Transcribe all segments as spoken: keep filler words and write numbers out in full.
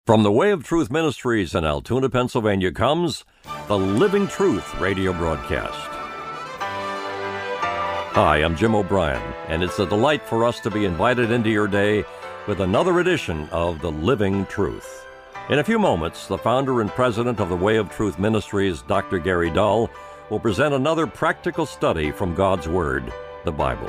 From the Way of Truth Ministries in Altoona, Pennsylvania comes the Living Truth radio broadcast. Hi, I'm Jim O'Brien, and it's a delight for us to be invited into your day with another edition of the Living Truth. In a few moments, the founder and president of the Way of Truth Ministries, Doctor Gary Dull, will present another practical study from God's Word, the Bible.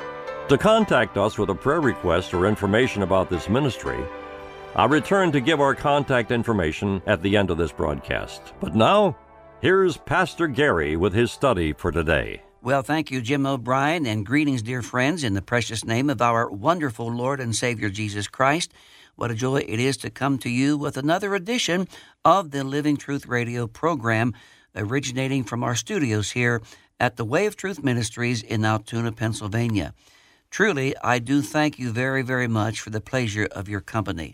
To contact us with a prayer request or information about this ministry, I'll return to give our contact information at the end of this broadcast. But now, here's Pastor Gary with his study for today. Well, thank you, Jim O'Brien, and greetings, dear friends, in the precious name of our wonderful Lord and Savior, Jesus Christ. What a joy it is to come to you with another edition of the Living Truth radio program, originating from our studios here at the Way of Truth Ministries in Altoona, Pennsylvania. Truly, I do thank you very, very much for the pleasure of your company.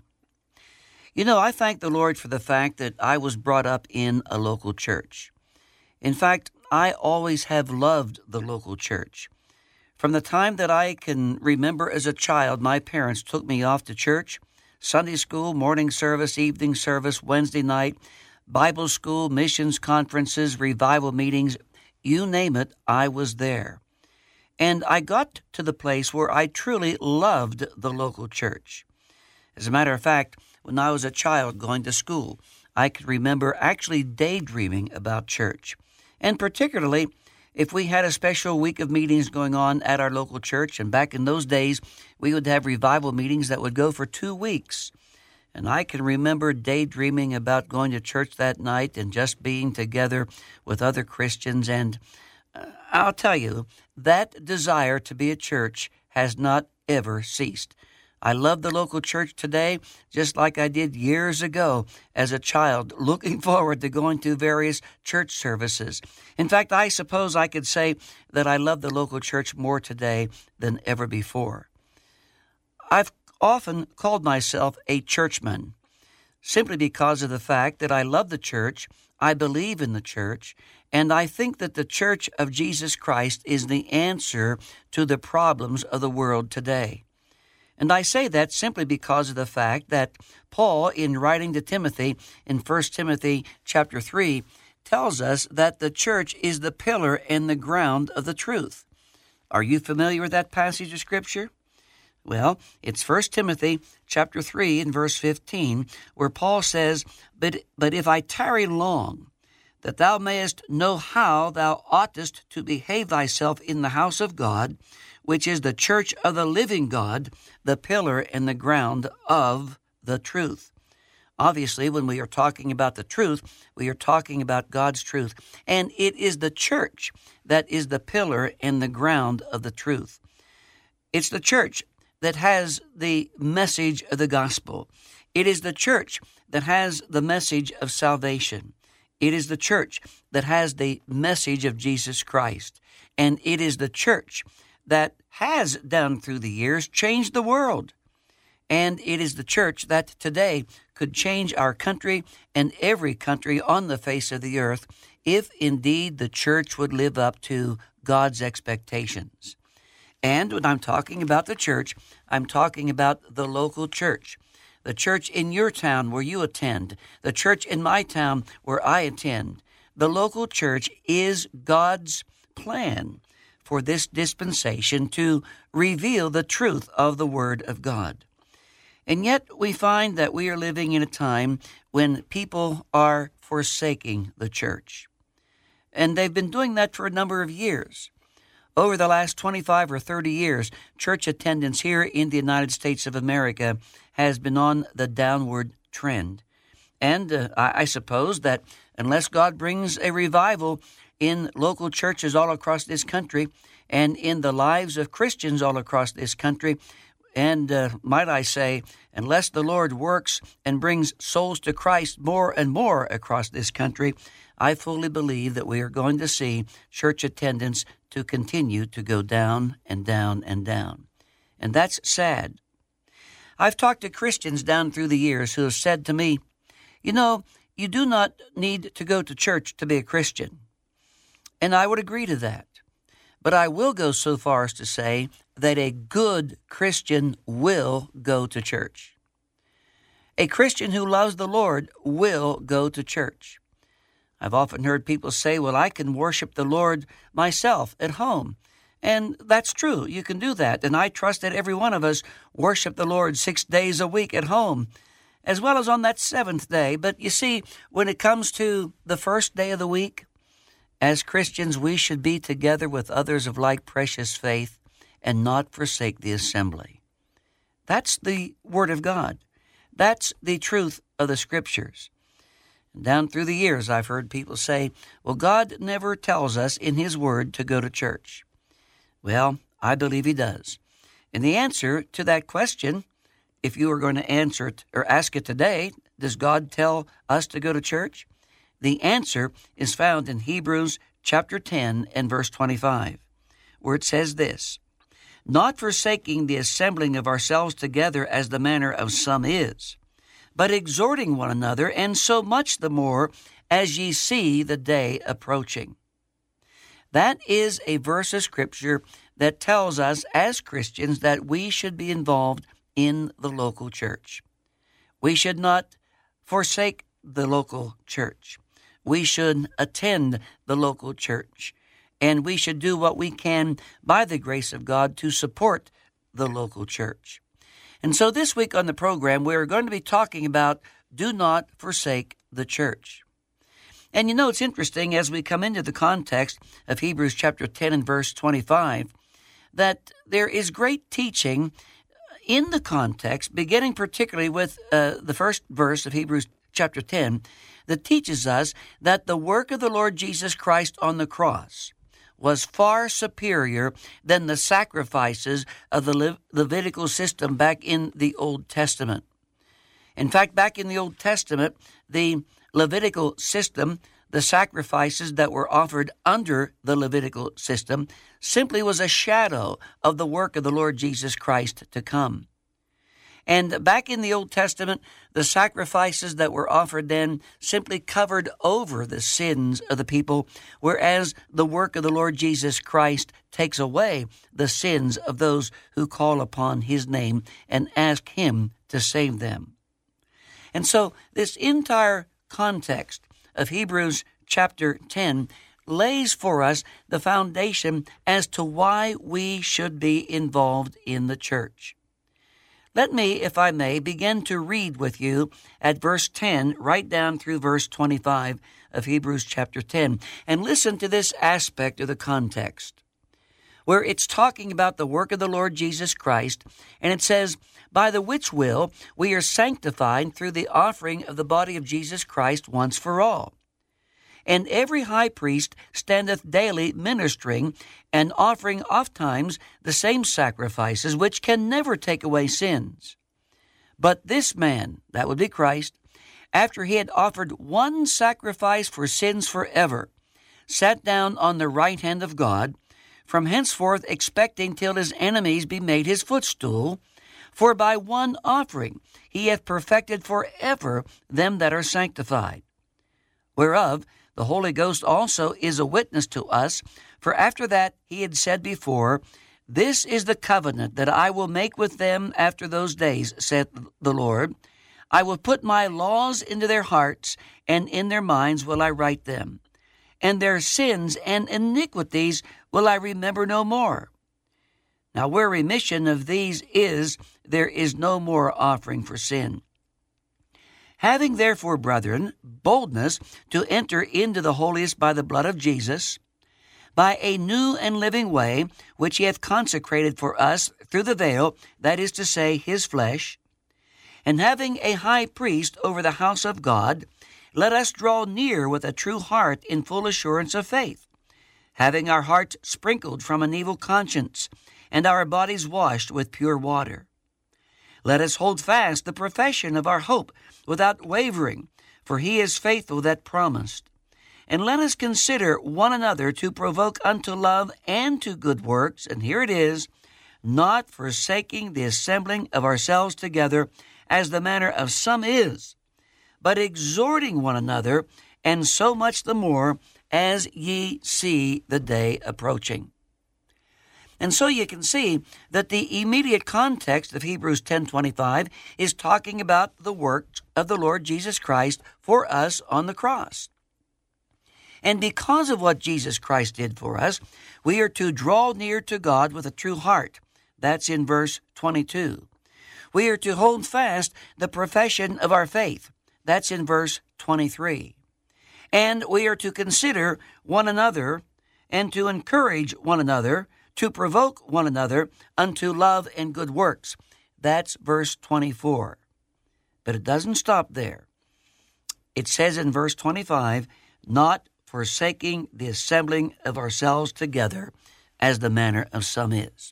You know, I thank the Lord for the fact that I was brought up in a local church. In fact, I always have loved the local church. From the time that I can remember as a child, my parents took me off to church, Sunday school, morning service, evening service, Wednesday night, Bible school, missions conferences, revival meetings, you name it, I was there. And I got to the place where I truly loved the local church. As a matter of fact, when I was a child going to school, I could remember actually daydreaming about church. And particularly if we had a special week of meetings going on at our local church, and back in those days, we would have revival meetings that would go for two weeks. And I can remember daydreaming about going to church that night and just being together with other Christians. And uh, I'll tell you, that desire to be at church has not ever ceased. I love the local church today, just like I did years ago as a child, looking forward to going to various church services. In fact, I suppose I could say that I love the local church more today than ever before. I've often called myself a churchman, simply because of the fact that I love the church, I believe in the church, and I think that the Church of Jesus Christ is the answer to the problems of the world today. And I say that simply because of the fact that Paul, in writing to Timothy in First Timothy chapter three, tells us that the church is the pillar and the ground of the truth. Are you familiar with that passage of Scripture? Well, it's First Timothy chapter three and verse fifteen, where Paul says, But, but if I tarry long, that thou mayest know how thou oughtest to behave thyself in the house of God, which is the church of the living God, the pillar and the ground of the truth. Obviously, when we are talking about the truth, we are talking about God's truth. And it is the church that is the pillar and the ground of the truth. It's the church that has the message of the gospel. It is the church that has the message of salvation. It is the church that has the message of Jesus Christ. And it is the church that has, down through the years, changed the world. And it is the church that today could change our country and every country on the face of the earth if indeed the church would live up to God's expectations. And when I'm talking about the church, I'm talking about the local church, the church in your town where you attend, the church in my town where I attend. The local church is God's plan for this dispensation to reveal the truth of the Word of God. And yet we find that we are living in a time when people are forsaking the church. And they've been doing that for a number of years. Over the last twenty-five or thirty years, church attendance here in the United States of America has been on the downward trend. And uh, I, I suppose that unless God brings a revival in local churches all across this country and in the lives of Christians all across this country, and uh, might I say, unless the Lord works and brings souls to Christ more and more across this country, I fully believe that we are going to see church attendance to continue to go down and down and down. And that's sad. I've talked to Christians down through the years who have said to me, you know, you do not need to go to church to be a Christian. And I would agree to that. But I will go so far as to say that a good Christian will go to church. A Christian who loves the Lord will go to church. I've often heard people say, well, I can worship the Lord myself at home. And that's true. You can do that. And I trust that every one of us worship the Lord six days a week at home, as well as on that seventh day. But you see, when it comes to the first day of the week, as Christians, we should be together with others of like precious faith and not forsake the assembly. That's the Word of God. That's the truth of the Scriptures. Down through the years, I've heard people say, well, God never tells us in His Word to go to church. Well, I believe He does. And the answer to that question, if you were going to answer it or ask it today, does God tell us to go to church? The answer is found in Hebrews chapter ten and verse twenty-five, where it says this, not forsaking the assembling of ourselves together as the manner of some is, but exhorting one another, and so much the more as ye see the day approaching. That is a verse of Scripture that tells us as Christians that we should be involved in the local church. We should not forsake the local church. We should attend the local church, and we should do what we can by the grace of God to support the local church. And so this week on the program, we're going to be talking about do not forsake the church. And you know, it's interesting as we come into the context of Hebrews chapter ten and verse twenty-five, that there is great teaching in the context, beginning particularly with uh, the first verse of Hebrews chapter ten, that teaches us that the work of the Lord Jesus Christ on the cross was far superior than the sacrifices of the Le- Levitical system back in the Old Testament. In fact, back in the Old Testament, the Levitical system, the sacrifices that were offered under the Levitical system, simply was a shadow of the work of the Lord Jesus Christ to come. And back in the Old Testament, the sacrifices that were offered then simply covered over the sins of the people, whereas the work of the Lord Jesus Christ takes away the sins of those who call upon His name and ask Him to save them. And so this entire context of Hebrews chapter ten lays for us the foundation as to why we should be involved in the church. Let me, if I may, begin to read with you at verse ten, right down through verse twenty-five of Hebrews chapter ten, and listen to this aspect of the context, where it's talking about the work of the Lord Jesus Christ, and it says, by the which will we are sanctified through the offering of the body of Jesus Christ once for all. And every high priest standeth daily ministering and offering ofttimes the same sacrifices, which can never take away sins. But this man, that would be Christ, after he had offered one sacrifice for sins forever, sat down on the right hand of God, from henceforth expecting till his enemies be made his footstool. For by one offering he hath perfected forever them that are sanctified. Whereof the Holy Ghost also is a witness to us, for after that he had said before, this is the covenant that I will make with them after those days, saith the Lord. I will put my laws into their hearts, and in their minds will I write them. And their sins and iniquities will I remember no more. Now where remission of these is, there is no more offering for sin. Having therefore, brethren, boldness to enter into the holiest by the blood of Jesus, by a new and living way, which he hath consecrated for us through the veil, that is to say, his flesh, and having a high priest over the house of God, let us draw near with a true heart in full assurance of faith, having our hearts sprinkled from an evil conscience, and our bodies washed with pure water. Let us hold fast the profession of our hope without wavering, for he is faithful that promised. And let us consider one another to provoke unto love and to good works, and here it is, not forsaking the assembling of ourselves together, as the manner of some is, but exhorting one another, and so much the more as ye see the day approaching. And so you can see that the immediate context of Hebrews ten twenty-five is talking about the work of the Lord Jesus Christ for us on the cross. And because of what Jesus Christ did for us, we are to draw near to God with a true heart. That's in verse twenty-two. We are to hold fast the profession of our faith. That's in verse twenty-three. And we are to consider one another and to encourage one another, to provoke one another unto love and good works. That's verse twenty-four. But it doesn't stop there. It says in verse twenty-five, not forsaking the assembling of ourselves together, as the manner of some is.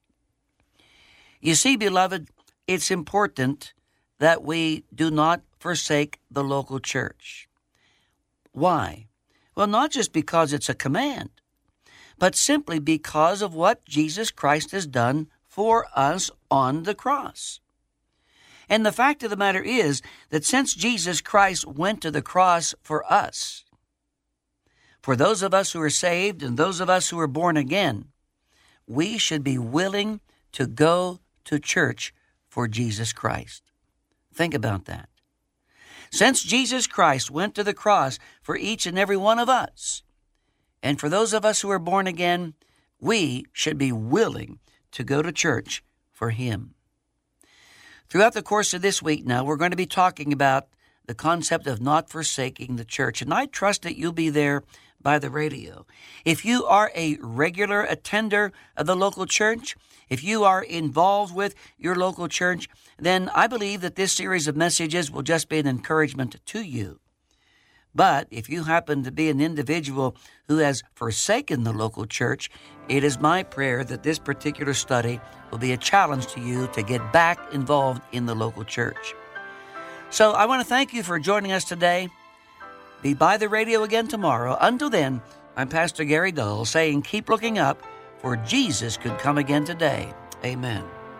You see, beloved, it's important that we do not forsake the local church. Why? Well, not just because it's a command, but simply because of what Jesus Christ has done for us on the cross. And the fact of the matter is that since Jesus Christ went to the cross for us, for those of us who are saved and those of us who are born again, we should be willing to go to church for Jesus Christ. Think about that. Since Jesus Christ went to the cross for each and every one of us, and for those of us who are born again, we should be willing to go to church for Him. Throughout the course of this week now, we're going to be talking about the concept of not forsaking the church, and I trust that you'll be there by the radio. If you are a regular attender of the local church, if you are involved with your local church, then I believe that this series of messages will just be an encouragement to you. But if you happen to be an individual who has forsaken the local church, it is my prayer that this particular study will be a challenge to you to get back involved in the local church. So I want to thank you for joining us today. Be by the radio again tomorrow. Until then, I'm Pastor Gary Dull saying keep looking up, for Jesus could come again today. Amen.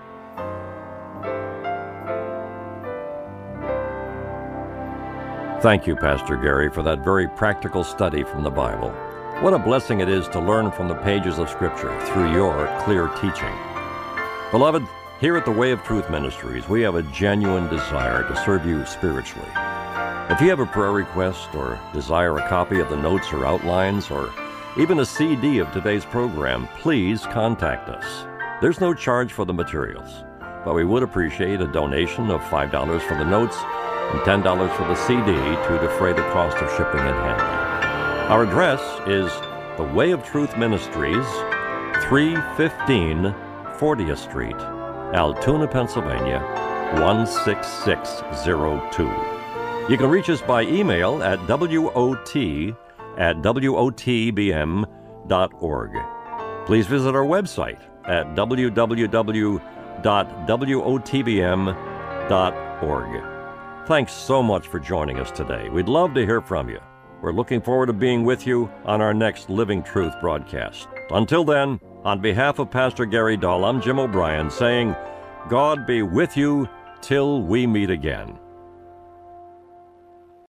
Thank you, Pastor Gary, for that very practical study from the Bible. What a blessing it is to learn from the pages of Scripture through your clear teaching. Beloved, here at the Way of Truth Ministries, we have a genuine desire to serve you spiritually. If you have a prayer request or desire a copy of the notes or outlines or even a C D of today's program, please contact us. There's no charge for the materials, but we would appreciate a donation of five dollars for the notes and ten dollars for the C D to defray the cost of shipping and handling. Our address is The Way of Truth Ministries, three fifteen fortieth Street, Altoona, Pennsylvania, one six six zero two. You can reach us by email at wot at wotbm dot org. Please visit our website at w w w dot wotbm dot org. Thanks so much for joining us today. We'd love to hear from you. We're looking forward to being with you on our next Living Truth broadcast. Until then, on behalf of Pastor Gary Dull, I'm Jim O'Brien saying, God be with you till we meet again.